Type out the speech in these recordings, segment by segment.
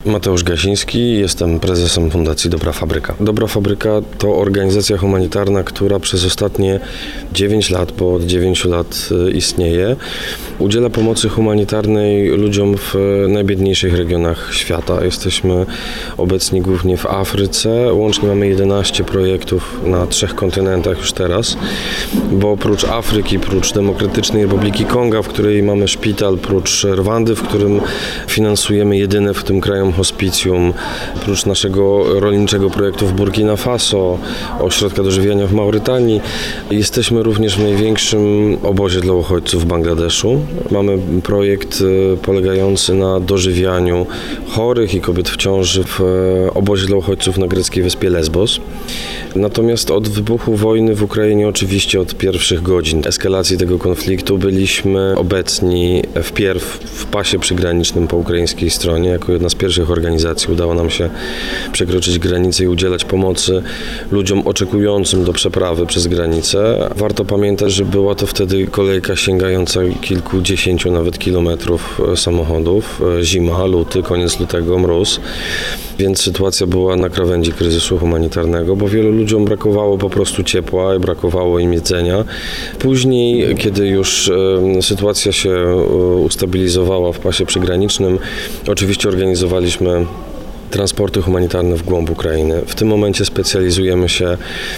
Mateusz Gasiński, jestem prezesem Fundacji Dobra Fabryka. Dobra Fabryka to organizacja humanitarna, która przez ostatnie 9 lat, bo od 9 lat istnieje, udziela pomocy humanitarnej ludziom w najbiedniejszych regionach świata. Jesteśmy obecni głównie w Afryce, łącznie mamy 11 projektów na 3 kontynentach już teraz, bo prócz Afryki, prócz Demokratycznej Republiki Konga, w której mamy szpital, prócz Rwandy, w którym finansujemy jedyne w tym kraju hospicjum, prócz naszego rolniczego projektu w Burkina Faso, ośrodka dożywiania w Maurytanii, jesteśmy również w największym obozie dla uchodźców w Bangladeszu. Mamy projekt polegający na dożywianiu chorych i kobiet w ciąży w obozie dla uchodźców na greckiej wyspie Lesbos. Natomiast od wybuchu wojny w Ukrainie, oczywiście od pierwszych godzin eskalacji tego konfliktu, byliśmy obecni wpierw w pasie przygranicznym po ukraińskiej stronie. Jako jedna z pierwszych organizacji udało nam się przekroczyć granicę i udzielać pomocy ludziom oczekującym do przeprawy przez granicę. Warto pamiętać, że była to wtedy kolejka sięgająca kilkudziesięciu nawet kilometrów samochodów. Zima, luty, koniec lutego, mróz. Więc sytuacja była na krawędzi kryzysu humanitarnego, bo wielu ludziom brakowało po prostu ciepła i brakowało im jedzenia. Później, kiedy już sytuacja się ustabilizowała w pasie przygranicznym, oczywiście organizowaliśmy transporty humanitarne w głąb Ukrainy. W tym momencie specjalizujemy się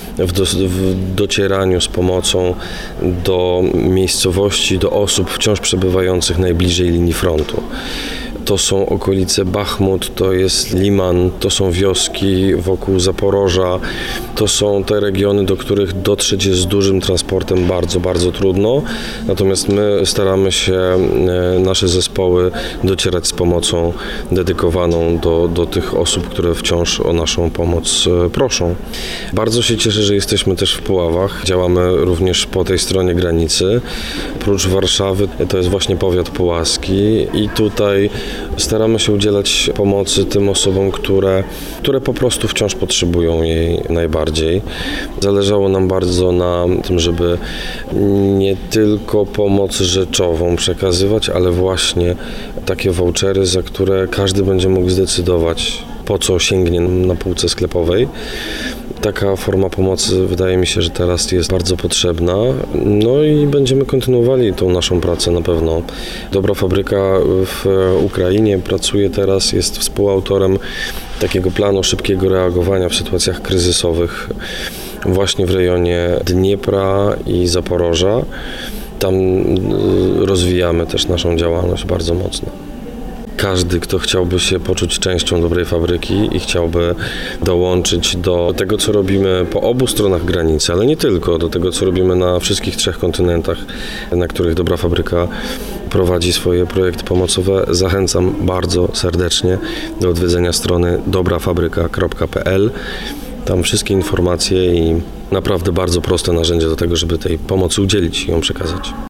w docieraniu z pomocą do miejscowości, do osób wciąż przebywających najbliżej linii frontu. To są okolice Bachmut, to jest Liman, to są wioski wokół Zaporoża, to są te regiony, do których dotrzeć jest z dużym transportem bardzo, bardzo trudno. Natomiast my staramy się, nasze zespoły, docierać z pomocą dedykowaną do tych osób, które wciąż o naszą pomoc proszą. Bardzo się cieszę, że jesteśmy też w Puławach. Działamy również po tej stronie granicy. Prócz Warszawy to jest właśnie powiat puławski i tutaj staramy się udzielać pomocy tym osobom, które po prostu wciąż potrzebują jej najbardziej. Zależało nam bardzo na tym, żeby nie tylko pomoc rzeczową przekazywać, ale właśnie takie vouchery, za które każdy będzie mógł zdecydować, po co sięgnie na półce sklepowej. Taka forma pomocy wydaje mi się, że teraz jest bardzo potrzebna. No i będziemy kontynuowali tą naszą pracę na pewno. Dobra Fabryka w Ukrainie pracuje teraz, jest współautorem takiego planu szybkiego reagowania w sytuacjach kryzysowych właśnie w rejonie Dniepra i Zaporoża. Tam rozwijamy też naszą działalność bardzo mocno. Każdy, kto chciałby się poczuć częścią Dobrej Fabryki i chciałby dołączyć do tego, co robimy po obu stronach granicy, ale nie tylko, do tego, co robimy na wszystkich 3 kontynentach, na których Dobra Fabryka prowadzi swoje projekty pomocowe, zachęcam bardzo serdecznie do odwiedzenia strony dobrafabryka.pl. Tam wszystkie informacje i naprawdę bardzo proste narzędzia do tego, żeby tej pomocy udzielić i ją przekazać.